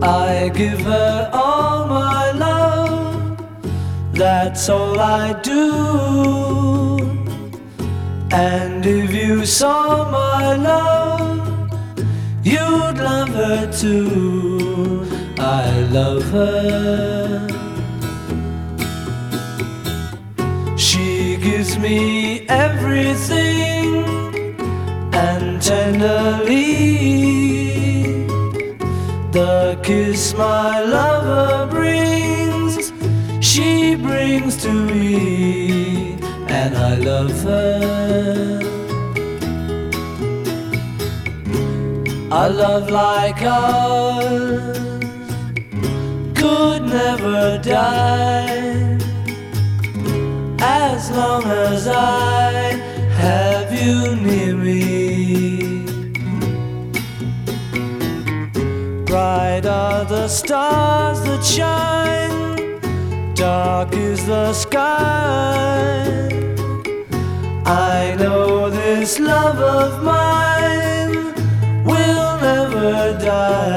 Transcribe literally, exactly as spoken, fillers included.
I give her all my love, that's all I do. And if you saw my love, you'd love her too. I love her. She gives me everything, and tenderly the kiss my lover brings, she brings to me, and I love her. A love like ours could never die, as long as I have you near me. Bright are the stars that shine, dark is the sky. I know this love of mine will never die.